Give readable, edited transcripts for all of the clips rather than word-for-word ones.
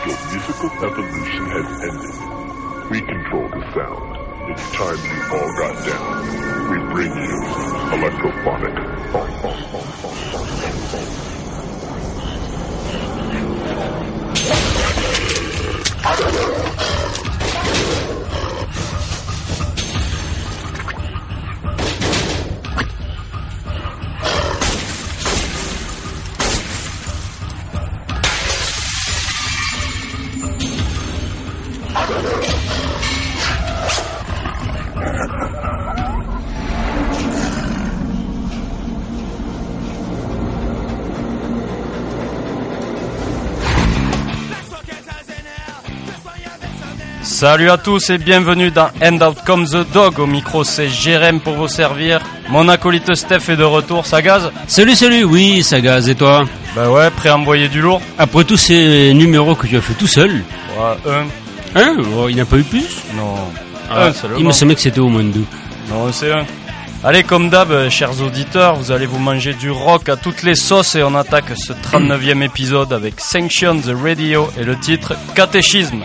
Your musical evolution has ended. We control the sound. It's time you all got down. We bring you electrophonic. Salut à tous et bienvenue dans And Out Comes the Dog. Au micro c'est Jérém pour vous servir. Mon acolyte Steph est de retour, ça gaze? Salut, oui ça gaze, et toi? Bah ouais, prêt à envoyer du lourd? Après tous ces numéros que tu as fait tout seul? Ouais, un. Oh, il n'y a pas eu plus? Non, un seulement. Il me semblait que c'était au moins deux. Non, c'est un. Allez, comme d'hab, chers auditeurs, vous allez vous manger du rock à toutes les sauces et on attaque ce 39e épisode avec Sanction the Radio et le titre Catéchisme.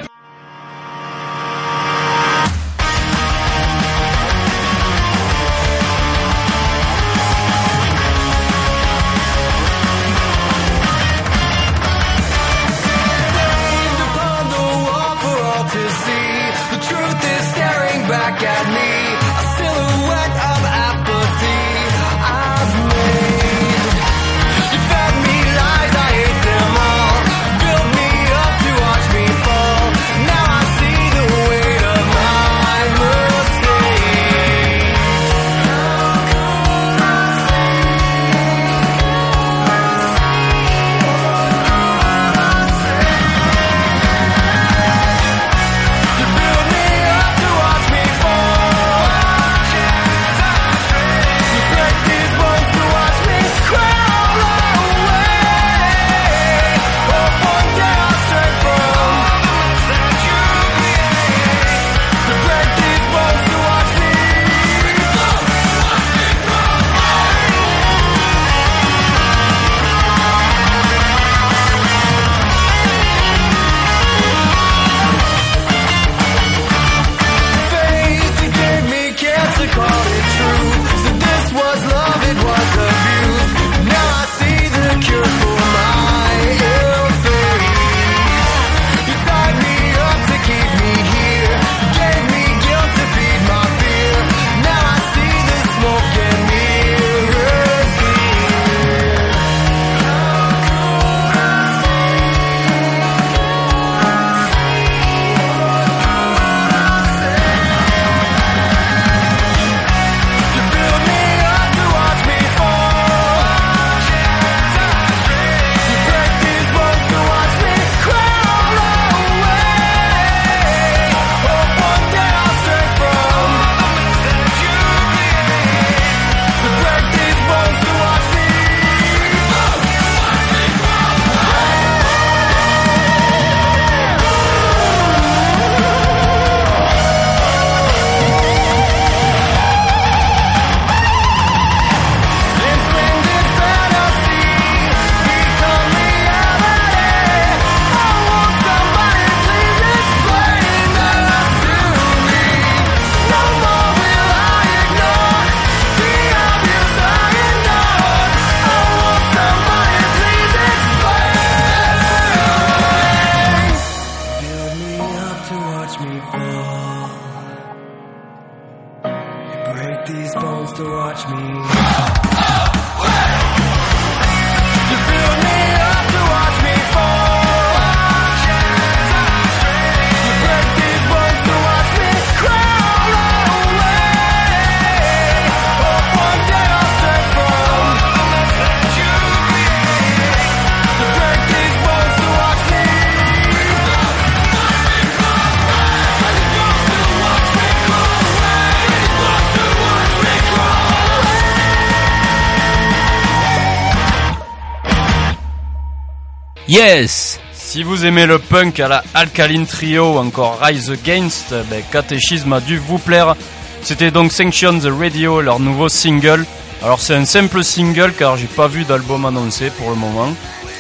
Yes. Si vous aimez le punk à la Alkaline Trio ou encore Rise Against, Catéchisme a dû vous plaire. C'était donc Sanction the Radio, leur nouveau single. Alors c'est un simple single car j'ai pas vu d'album annoncé pour le moment.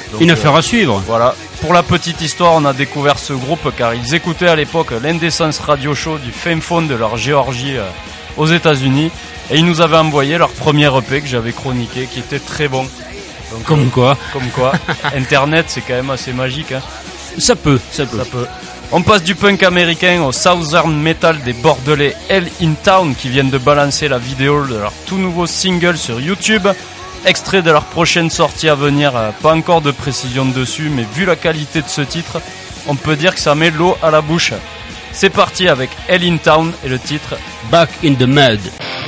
Donc, une affaire à suivre. Voilà. Pour la petite histoire, on a découvert ce groupe car ils écoutaient à l'époque l'Indecence Radio Show du Fame Phone de leur Géorgie aux États-Unis. Et ils nous avaient envoyé leur premier EP que j'avais chroniqué, qui était très bon. Donc, Comme quoi. Internet, c'est quand même assez magique. Hein. Ça peut. On passe du punk américain au Southern Metal des Bordelais Hell in Town qui viennent de balancer la vidéo de leur tout nouveau single sur YouTube. Extrait de leur prochaine sortie à venir, pas encore de précision dessus, mais vu la qualité de ce titre, on peut dire que ça met l'eau à la bouche. C'est parti avec Hell in Town et le titre Back in the Mud.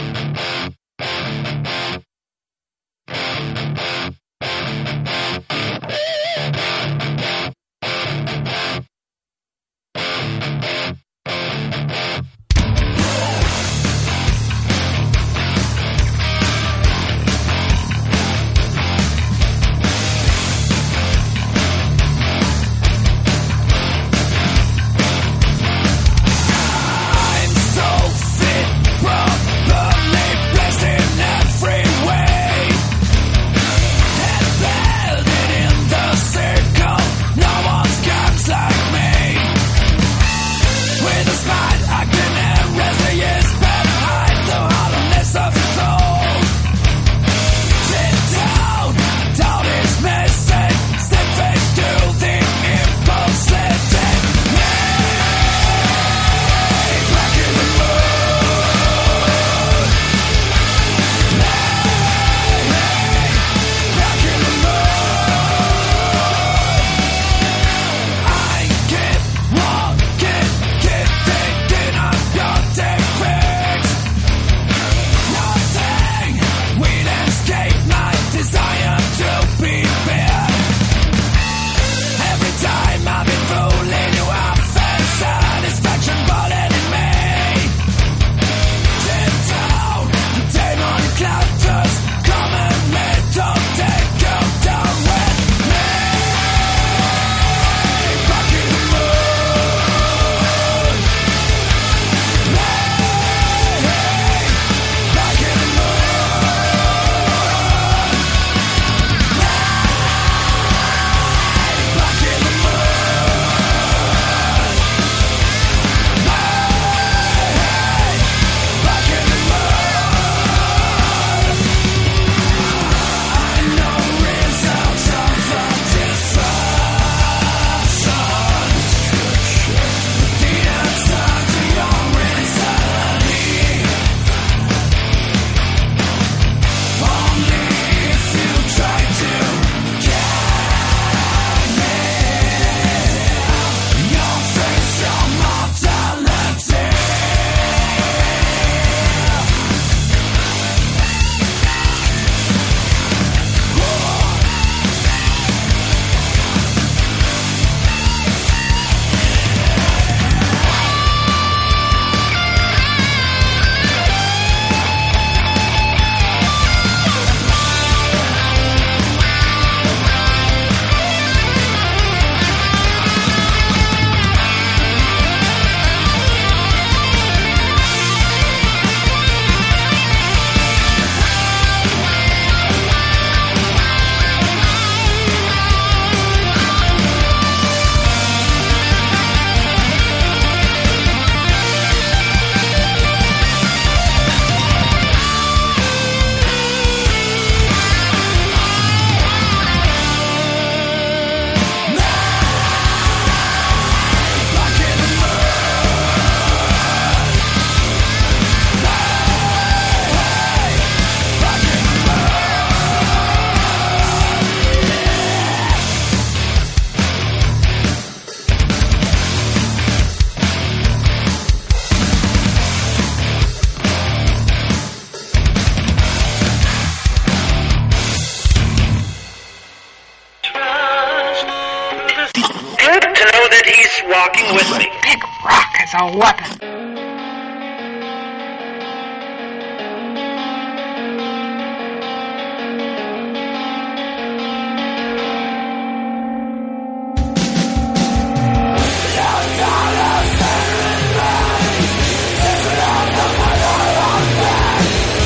walking with me. Big rock as a weapon.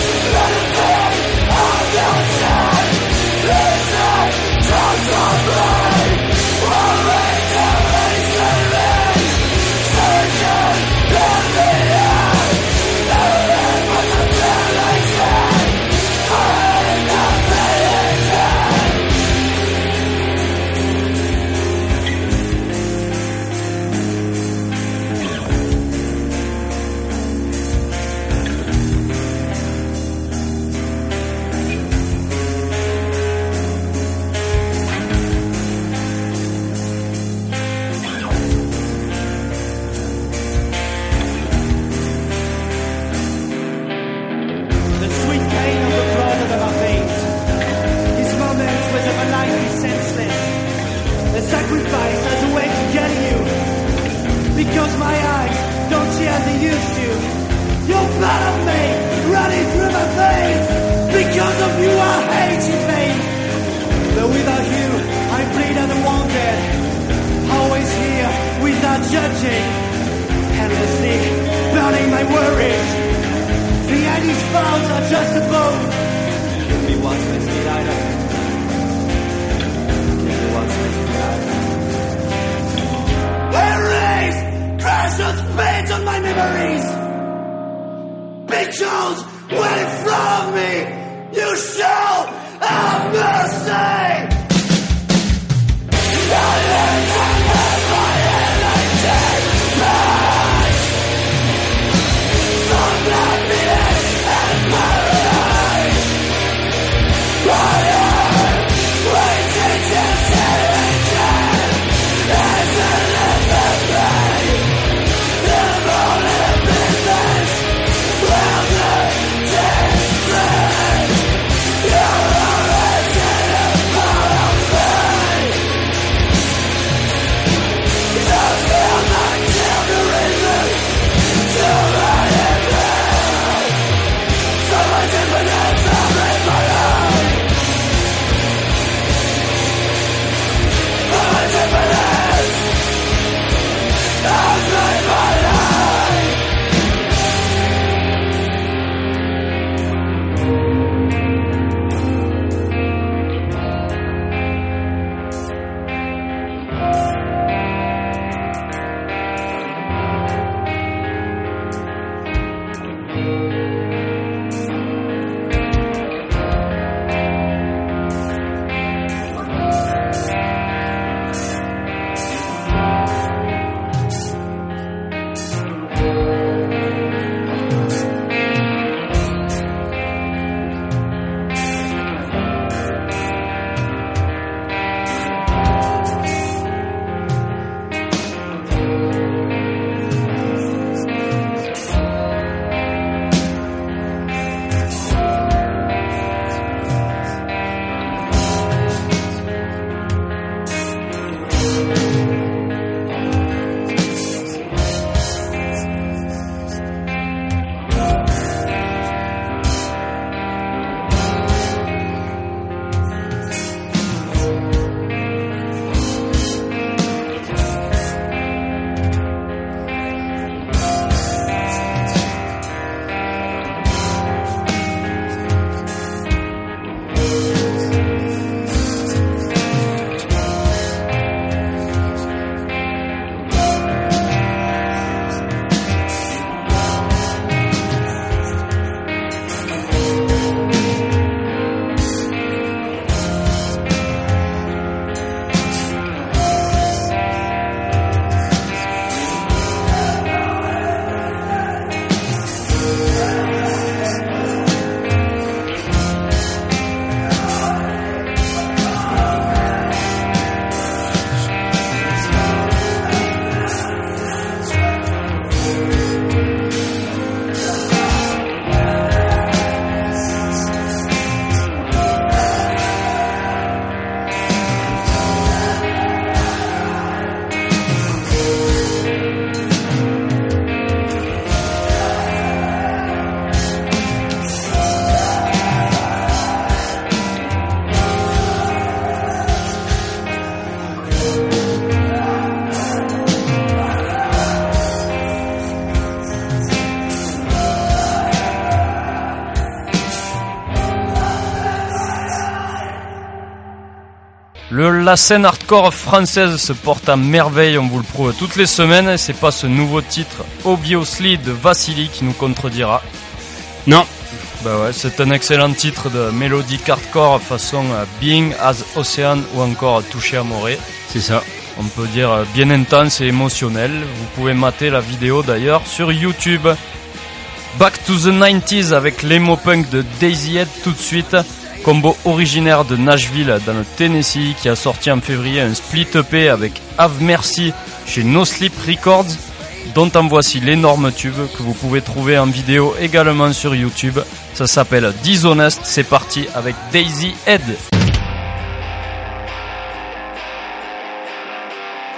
Let's go. eyes as a way to get you. Because my eyes don't see as they used to. You're part of me, running through my veins. Because of you I hate you, babe. But without you, I bleed unwanted. Always here, without judging. Endlessly, burning my worries. Behind these clouds are just a boat. Give me one twisted island. Give me one twisted island. Erase! Crash those pains on my memories. Because when in front of me, you shall have mercy. La scène hardcore française se porte à merveille, on vous le prouve toutes les semaines, et c'est pas ce nouveau titre Obviously de Vassili qui nous contredira. Non. Bah ouais, c'est un excellent titre de mélodique hardcore façon Being as Ocean ou encore Touché Amore. C'est ça. On peut dire bien intense et émotionnel. Vous pouvez mater la vidéo d'ailleurs sur YouTube. Back to the 90s avec l'emo punk de Daisy Head tout de suite. Combo originaire de Nashville dans le Tennessee qui a sorti en février un split EP avec Have Mercy chez No Sleep Records, dont en voici l'énorme tube que vous pouvez trouver en vidéo également sur YouTube. Ça s'appelle Dishonest, c'est parti avec Daisy Head.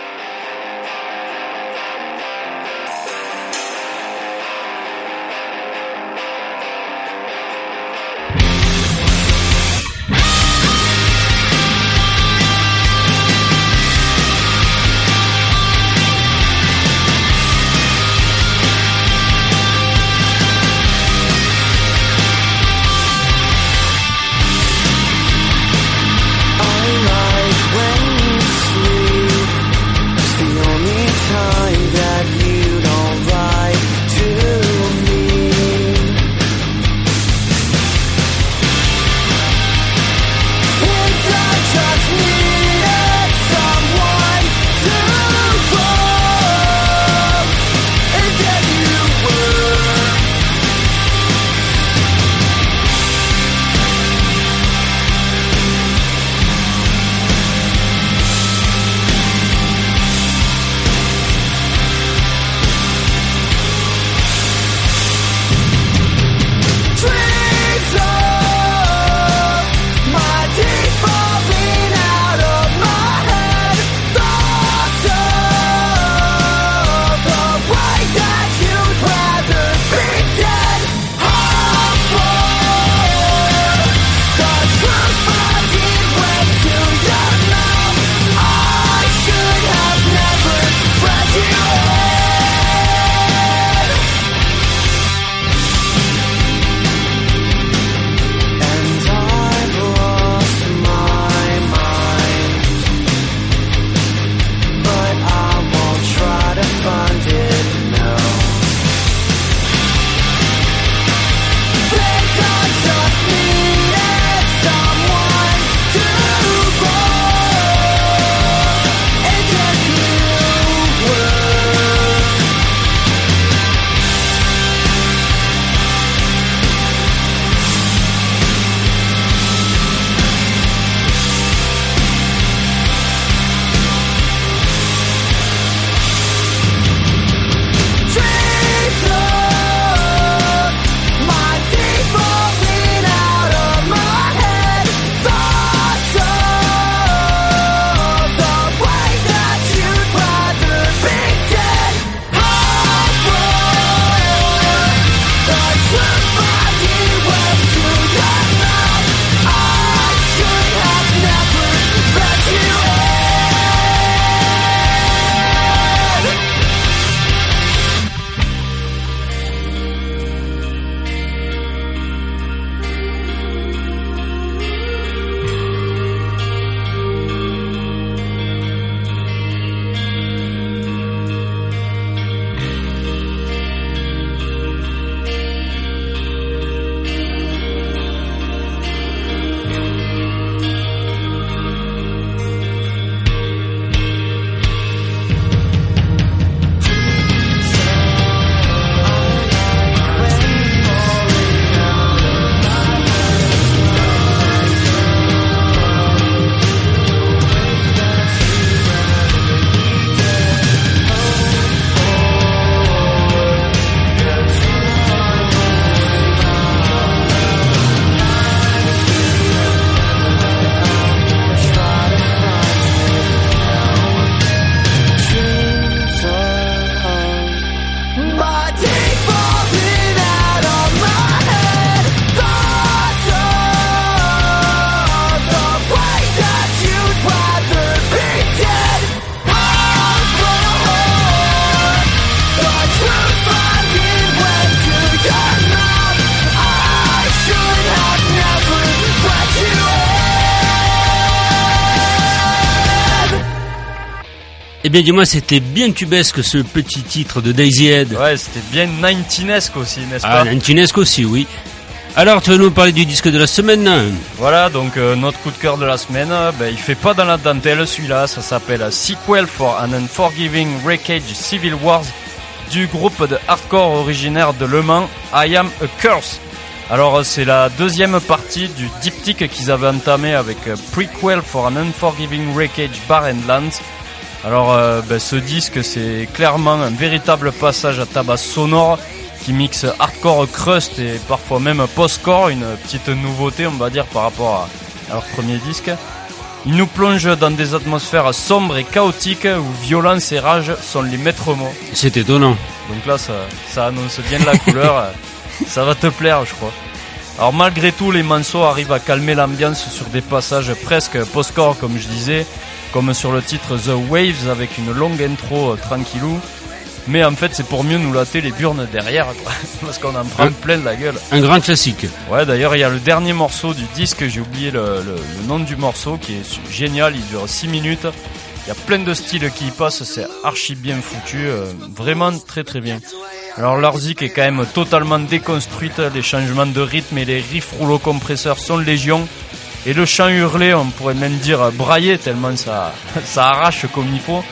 bien, dis-moi, c'était bien tubesque ce petit titre de Daisy Head. Ouais, c'était bien 19esque aussi, n'est-ce Ah, pas? Nantinesque aussi, oui. Alors, tu vas nous parler du disque de la semaine. Voilà, donc notre coup de cœur de la semaine, il fait pas dans la dentelle celui-là, ça s'appelle Sequel for an Unforgiving Wreckage Civil Wars du groupe de hardcore originaire de Le Mans, I Am a Curse. Alors c'est la deuxième partie du diptyque qu'ils avaient entamé avec Prequel for an Unforgiving Wreckage Bar and Lands. Alors ce disque c'est clairement un véritable passage à tabac sonore qui mixe hardcore crust et parfois même post-core, une petite nouveauté on va dire par rapport à leur premier disque. Il nous plonge dans des atmosphères sombres et chaotiques où violence et rage sont les maîtres mots. C'est étonnant. Donc là ça annonce bien de la couleur, ça va te plaire je crois. Alors malgré tout les morceaux arrivent à calmer l'ambiance sur des passages presque post-core comme je disais, comme sur le titre The Waves avec une longue intro tranquillou. Mais en fait c'est pour mieux nous latter les burnes derrière quoi, parce qu'on en prend plein de la gueule. Un grand classique. Ouais d'ailleurs il y a le dernier morceau du disque, j'ai oublié le nom du morceau qui est génial, il dure 6 minutes. Il y a plein de styles qui y passent, c'est archi bien foutu, vraiment très très bien. Alors leur zik est quand même totalement déconstruite, les changements de rythme et les riffs rouleaux compresseurs sont légion. Et le chant hurlé, on pourrait même dire braillé tellement ça arrache comme il faut.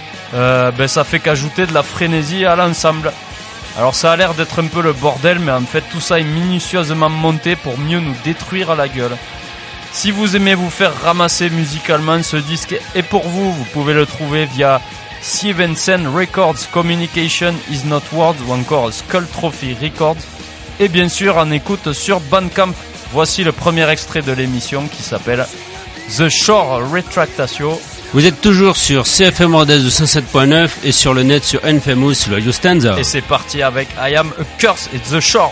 Ça fait qu'ajouter de la frénésie à l'ensemble. Alors ça a l'air d'être un peu le bordel, mais en fait tout ça est minutieusement monté pour mieux nous détruire à la gueule. Si vous aimez vous faire ramasser musicalement, ce disque est pour vous. Vous pouvez le trouver via Stevenson Records, Communication is Not Words ou encore Skull Trophy Records. Et bien sûr en écoute sur Bandcamp. Voici le premier extrait de l'émission qui s'appelle The Shore Retractatio. Vous êtes toujours sur CFM Rodez de 107.9 et sur le net sur Infamous Radio Stanza. Et c'est parti avec I Am a Curse et The Shore.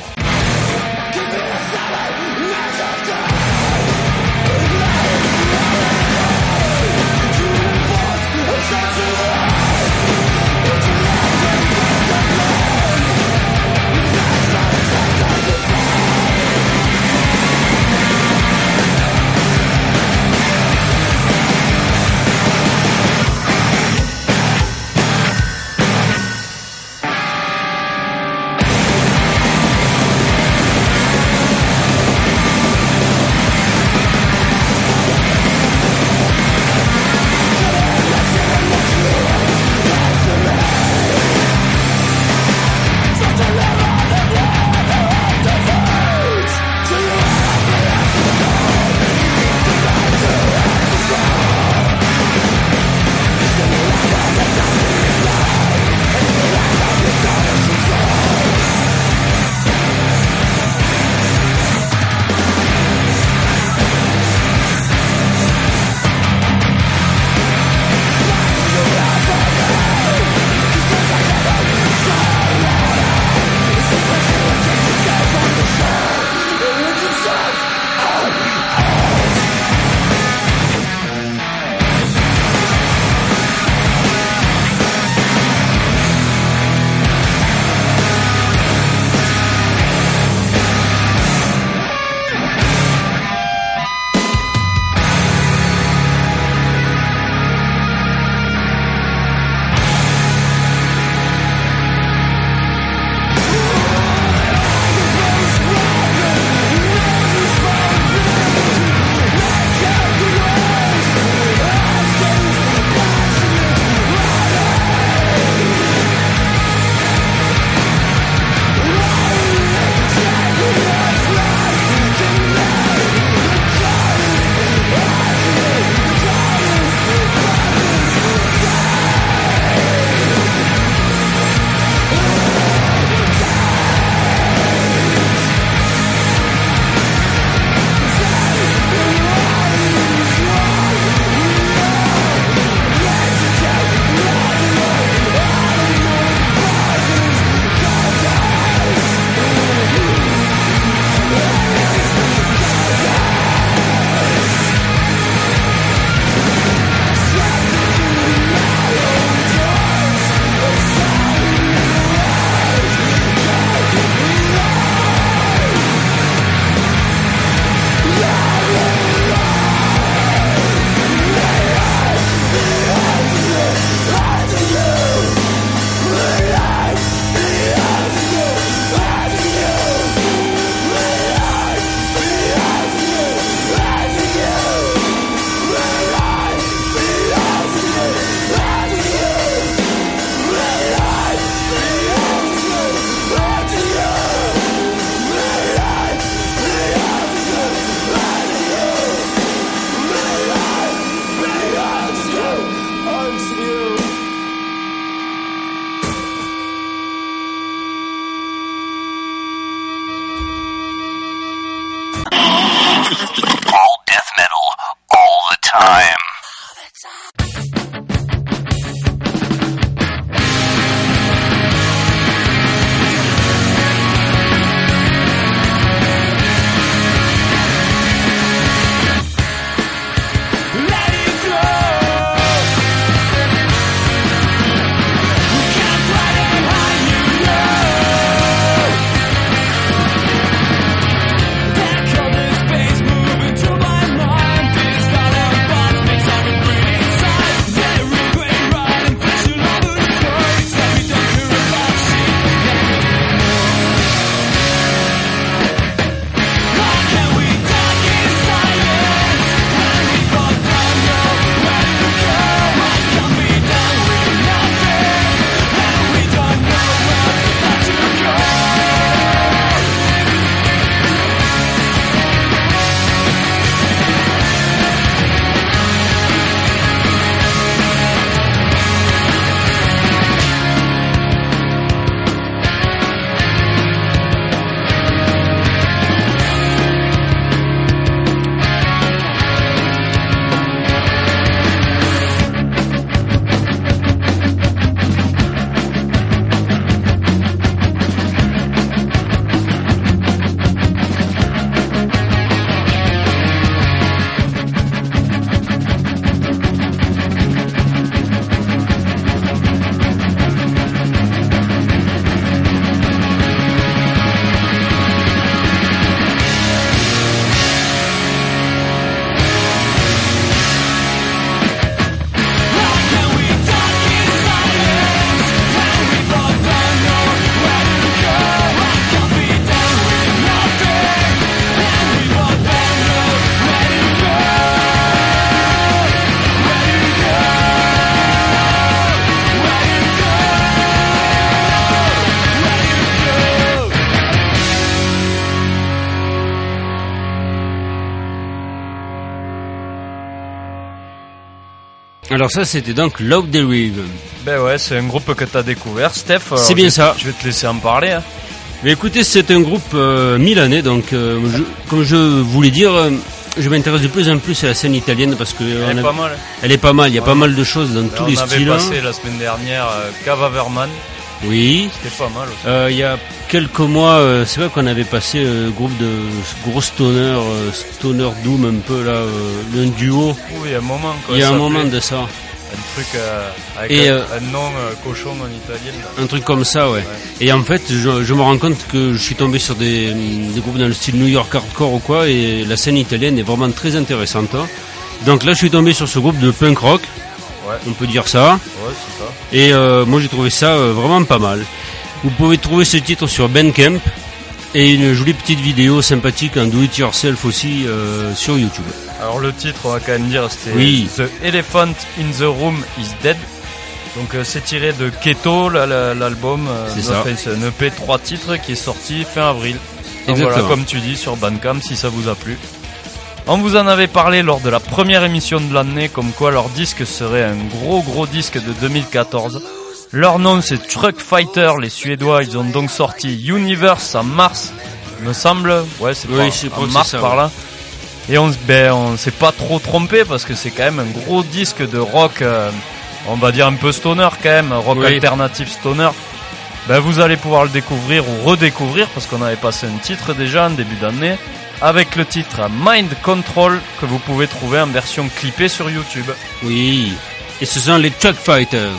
Alors ça, c'était donc Love Derive. Ben ouais, c'est un groupe que t'as découvert, Steph. C'est bien ça. Je vais te laisser en parler. Hein. Mais écoutez, c'est un groupe milanais, donc comme je voulais dire, je m'intéresse de plus en plus à la scène italienne parce que Elle est pas mal. elle est pas mal. Il y a pas mal de choses dans tous les styles. On avait passé la semaine dernière Cavaverman. Oui. C'était pas mal aussi. Il y a quelques mois, c'est vrai qu'on avait passé groupe de gros stoner, stoner doom un peu là, un duo. Oui, il y a un moment. Quoi, il y a un moment de ça. Un truc avec Et, un nom cochon en italien. Là. Un truc comme ça, ouais. Et en fait, je me rends compte que je suis tombé sur des groupes dans le style New York hardcore ou quoi, et la scène italienne est vraiment très intéressante. Hein. Donc là, je suis tombé sur ce groupe de punk rock. Ouais. On peut dire ça. Ouais, c'est ça. Et moi, j'ai trouvé ça vraiment pas mal. Vous pouvez trouver ce titre sur Bandcamp et une jolie petite vidéo sympathique en do-it-yourself aussi sur YouTube. Alors le titre, on va quand même dire, c'était Oui. The Elephant in the Room is Dead. Donc c'est tiré de Keto, l'album. C'est ça. C'est un EP 3 titres qui est sorti fin avril. Donc Exactement. voilà, comme tu dis, sur Bandcamp, si ça vous a plu. On vous en avait parlé lors de la première émission de l'année, comme quoi leur disque serait un gros disque de 2014. Leur nom c'est Truck Fighter, les Suédois, ils ont donc sorti Universe en mars, il me semble. Ouais, c'est Oui, pas je crois en que mars c'est ça, par ouais. là. Et on s'est pas trop trompé parce que c'est quand même un gros disque de rock, on va dire un peu stoner quand même, rock Oui. alternatif stoner. Ben vous allez pouvoir le découvrir ou redécouvrir parce qu'on avait passé un titre déjà en début d'année avec le titre Mind Control que vous pouvez trouver en version clippée sur YouTube. Oui. Et ce sont les Truck Fighters.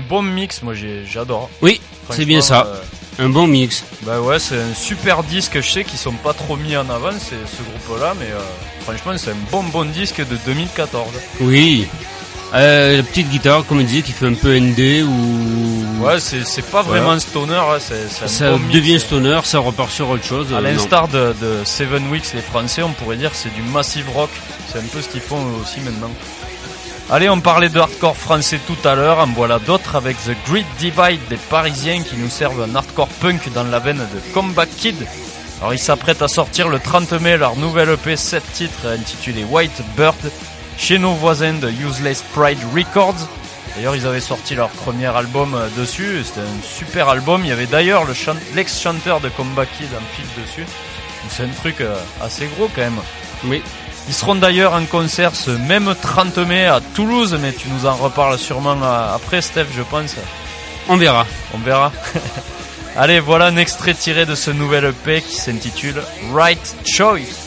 bon mix, moi j'adore. Oui, c'est bien ça. Un bon mix. Bah ouais, c'est un super disque, je sais qu'ils sont pas trop mis en avant, c'est ce groupe-là, mais franchement c'est un bon disque de 2014. Oui. La petite guitare, comme on disait, qui fait un peu ND ou... Ouais, c'est pas vraiment stoner, hein, c'est un ça bon mix. devient stoner, ça repart sur autre chose. À l'instar de Seven Weeks, les Français, on pourrait dire que c'est du massive rock. C'est un peu ce qu'ils font eux aussi maintenant. Allez, on parlait de hardcore français tout à l'heure, en voilà d'autres avec The Great Divide des Parisiens qui nous servent un hardcore punk dans la veine de Comeback Kid. Alors ils s'apprêtent à sortir le 30 mai leur nouvelle EP 7 titres intitulé White Bird chez nos voisins de Useless Pride Records. D'ailleurs ils avaient sorti leur premier album dessus, c'était un super album, il y avait d'ailleurs l'ex-chanteur de Comeback Kid en fil dessus. Donc c'est un truc assez gros quand même. Oui. Ils seront d'ailleurs en concert ce même 30 mai à Toulouse, mais tu nous en reparles sûrement après Steph, je pense. On verra. Allez, voilà un extrait tiré de ce nouvel EP qui s'intitule Right Choice.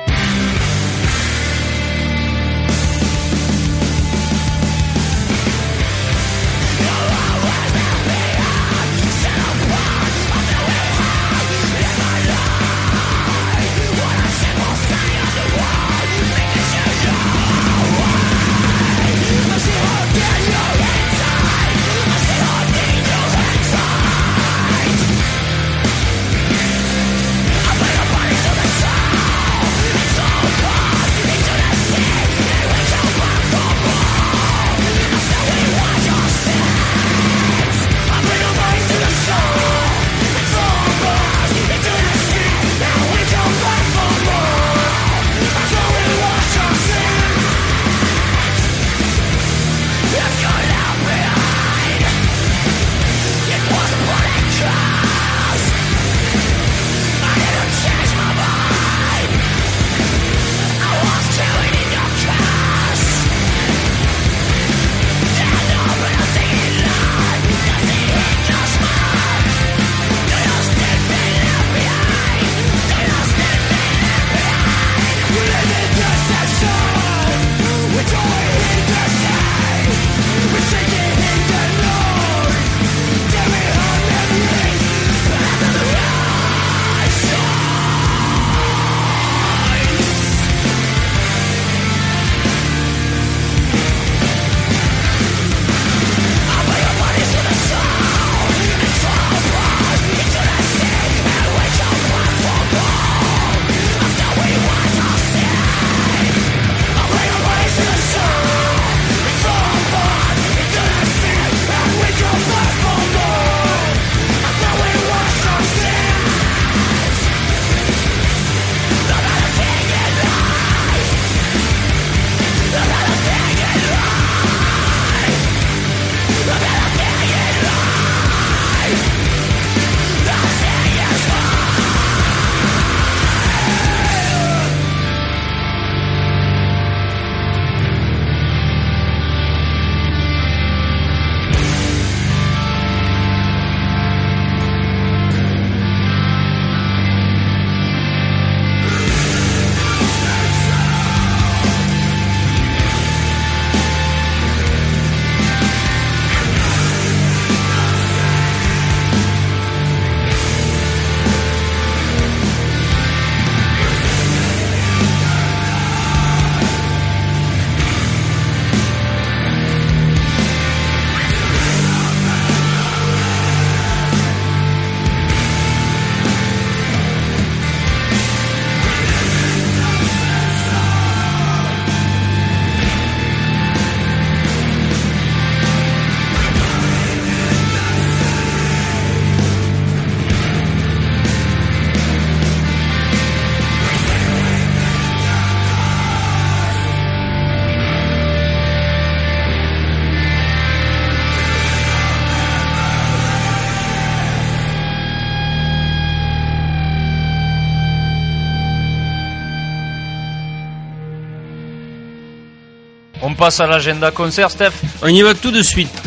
On passe à l'agenda concert, Steph. On y va tout de suite.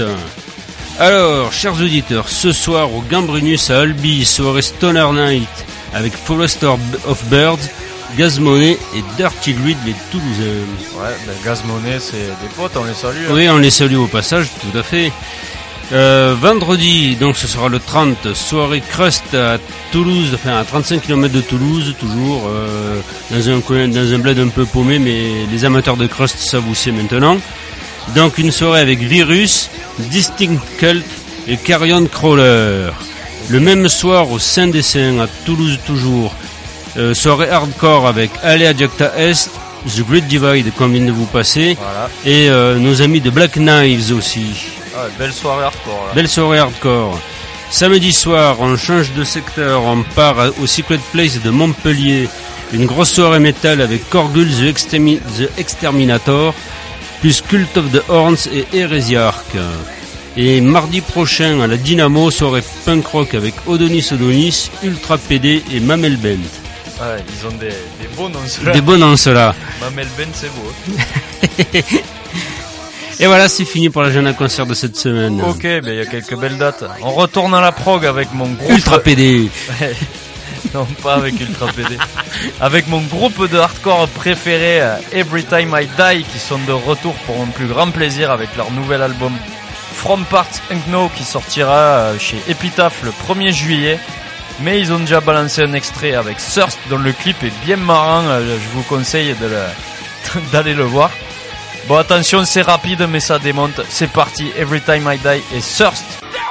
Alors, chers auditeurs, ce soir au Gambrinus à Albi, soirée Stoner Night avec Forest of Birds, Gaz Money et Dirty Greed, les Toulousains. Ouais, ben Gaz Money, c'est des potes, on les salue. Oui, on les salue au passage, tout à fait. Vendredi, donc ce sera le 30, soirée Crust à Toulouse, enfin à 35 km de Toulouse, toujours dans un bled un peu paumé, mais les amateurs de Crust savent où c'est maintenant. Donc une soirée avec Virus, Distinct Cult et Carrion Crawler. Le même soir au Saint-Dessin à Toulouse toujours, soirée hardcore avec Alea Jacta Est, The Great Divide qu'on vient de vous passer, Voilà. et nos amis de Black Knives aussi. Ah, belle soirée hardcore. Là. Belle soirée hardcore. Samedi soir, on change de secteur, on part au Secret Place de Montpellier. Une grosse soirée métal avec Korgul The Exterminator, plus Cult of the Horns et Heresiarch. Et mardi prochain, à la Dynamo, soirée punk rock avec Odonis, Ultra PD et Mamel Bent. Ouais, ils ont des beaux noms ceux-là. Des bons noms ceux-là. Mamel Ben, c'est beau. Et voilà, c'est fini pour l'agenda concert de cette semaine. Ok, ben il y a quelques belles dates. On retourne à la prog avec mon groupe. Ultra PD. Non, pas avec Ultra PD. Avec mon groupe de hardcore préféré, Every Time I Die, qui sont de retour pour mon plus grand plaisir avec leur nouvel album From Parts Unknown qui sortira chez Epitaph le 1er juillet. Mais ils ont déjà balancé un extrait avec Thirst dont le clip est bien marrant. Je vous conseille d'aller le voir. Bon, attention, c'est rapide mais ça démonte. C'est parti, Every Time I Die et Thirst.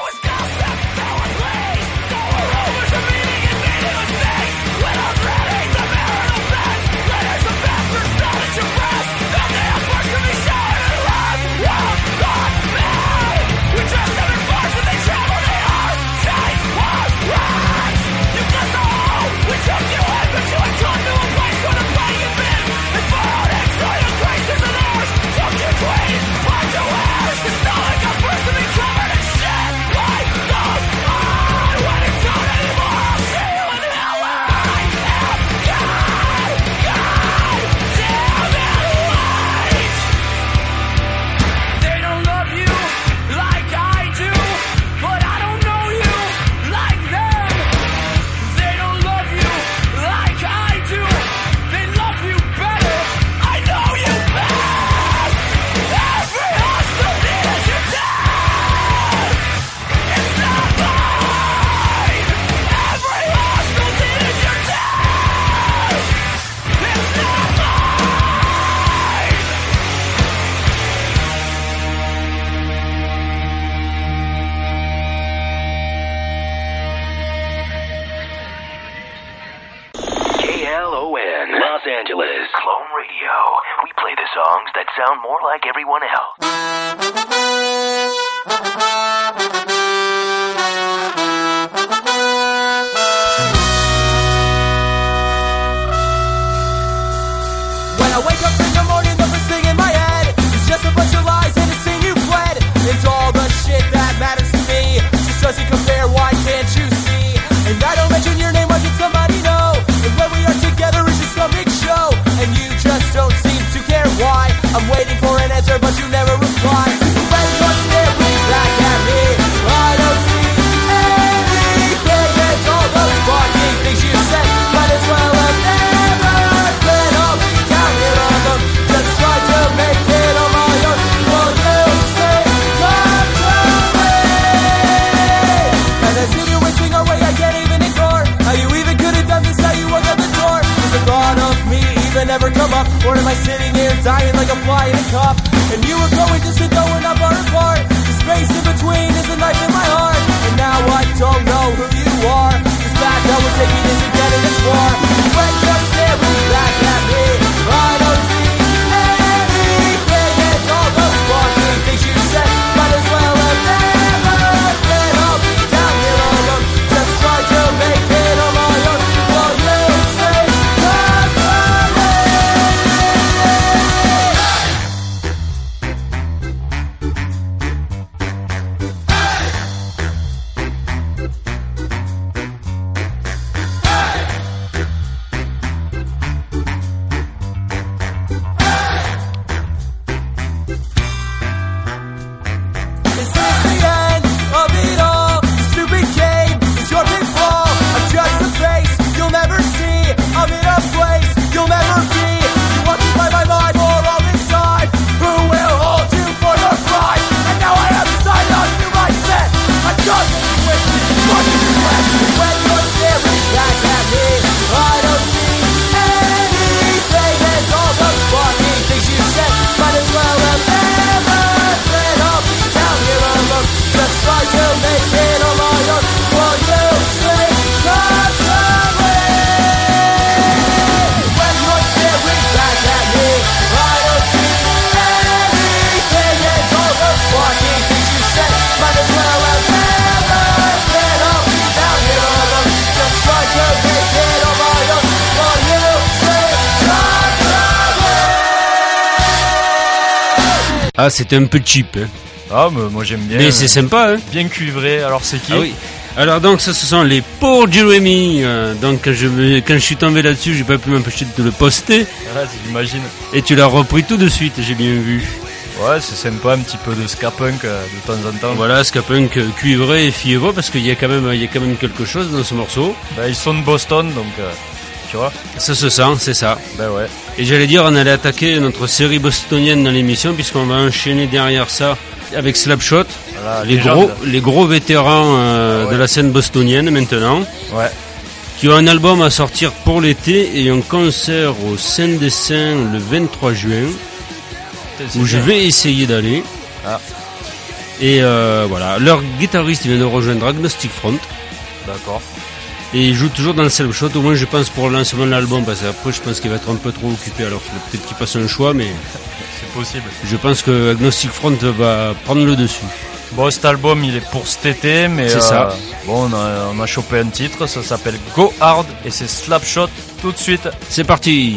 songs that sound more like everyone else. When I wake up in the morning, the first thing in my head is just a bunch of lies and a sin you fled. It's all the shit that matters to me. Just doesn't compare, why can't you see? And I don't mention your name, why should somebody know? And when we are together, it's just a big show. And you just don't seem to care why. I'm waiting for an answer, but you never reply. When you're staring back at me, I don't see anything. It's all those fucking things you said. Might as well have never been up. Counting on them, just try to make it on my own. Will you say come to me? And I see you wasting away, I can't even ignore how you even could have done this, how you walked out the door. Does the thought of me even ever come up? Or am I sitting here dying like a fly in a cup? And you were going to sit though and not far apart. The space in between is a knife in my heart. And now I don't know who you are. This path that we're taking isn't getting as far. When you're staring back at me, I don't see anything. It's all those fucking things you said. Might as well have never been up. Down here on them, just try to make it on my own. Will you say come to me? Ah, c'était un peu cheap, hein. Ah, mais moi j'aime bien. Mais c'est sympa, hein. Bien cuivré. Alors c'est qui? Ah oui. Alors donc ça, ce sont les Poor Jeremy. Donc quand je suis tombé là-dessus, j'ai pas pu m'empêcher de le poster. Ouais, j'imagine. Et tu l'as repris tout de suite, j'ai bien vu. Ouais, c'est sympa, un petit peu de ska punk de temps en temps. Voilà, ska punk cuivré et fiévreux, parce qu'il y a quand même quelque chose dans ce morceau. Bah, ils sont de Boston, donc tu vois. Ça se sent, c'est ça. Bah ouais. Et j'allais dire, on allait attaquer notre série bostonienne dans l'émission, puisqu'on va enchaîner derrière ça avec Slapshot, Voilà, les gros vétérans de la scène bostonienne maintenant, Ouais. qui ont un album à sortir pour l'été et un concert au Saint-Dessin le 23 juin, où je vais essayer d'aller. Ah. Et voilà, leur guitariste vient de rejoindre Agnostic Front. D'accord. Et il joue toujours dans le Slapshot, au moins je pense pour le lancement de l'album, parce qu'après je pense qu'il va être un peu trop occupé, alors peut-être qu'il fasse un choix, mais C'est possible. je pense que Agnostic Front va prendre le dessus. Bon, cet album, il est pour cet été, mais C'est ça. Bon, on a chopé un titre, ça s'appelle Go Hard, et c'est Slapshot tout de suite. C'est parti!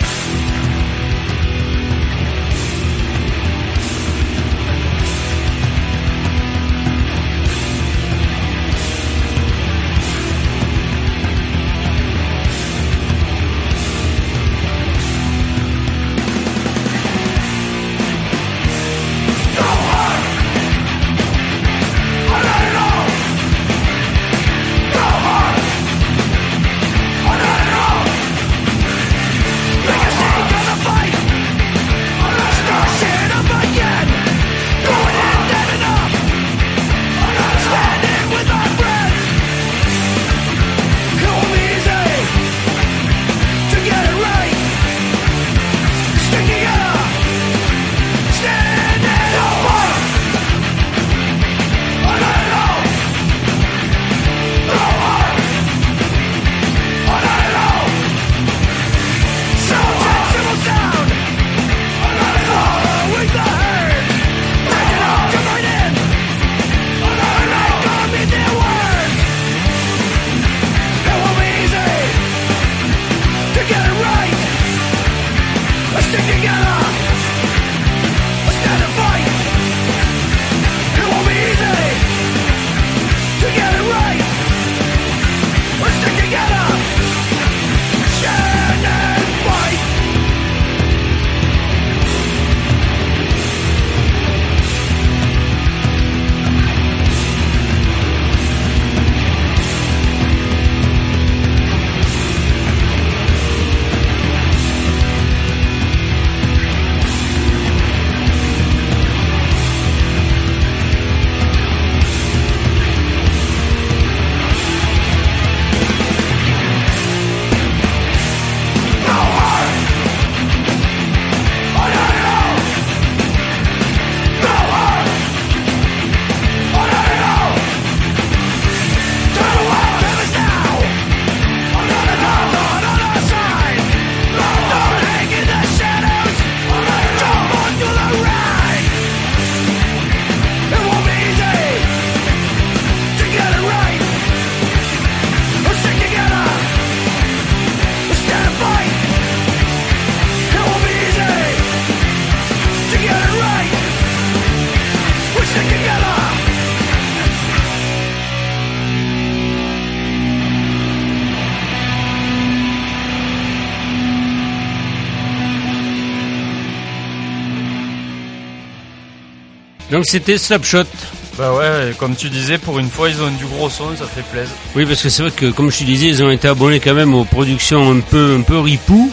Donc c'était Slapshot. Bah ouais, comme tu disais, pour une fois, ils ont du gros son, ça fait plaisir. Oui, parce que c'est vrai que, comme je te disais, ils ont été abonnés quand même aux productions un peu ripou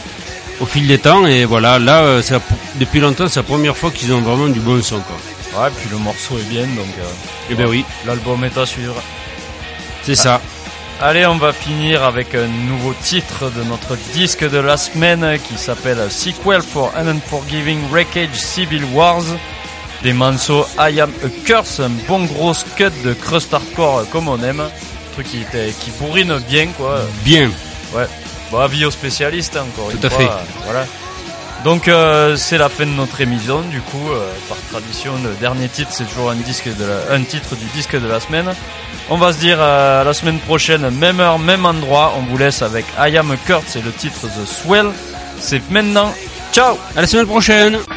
au fil des temps. Et voilà, là, depuis longtemps, c'est la première fois qu'ils ont vraiment du bon son, quoi. Ouais, puis le morceau est bien, donc... Eh ben oui, L'album est à suivre. c'est ça. Allez, on va finir avec un nouveau titre de notre disque de la semaine qui s'appelle Sequel for an Unforgiving Wreckage Civil Wars. Des morceaux I Am a Curse, un bon gros cut de crust hardcore comme on aime. Un truc qui bourrine bien, quoi. Bien. Ouais. Bon, avis aux spécialistes, encore une Tout à fois. fait. Voilà. Donc c'est la fin de notre émission. Du coup, par tradition, le dernier titre, c'est toujours un titre du disque de la semaine. On va se dire à la semaine prochaine, même heure, même endroit. On vous laisse avec I Am a Curse et le titre The Swell. C'est maintenant. Ciao. À la semaine prochaine.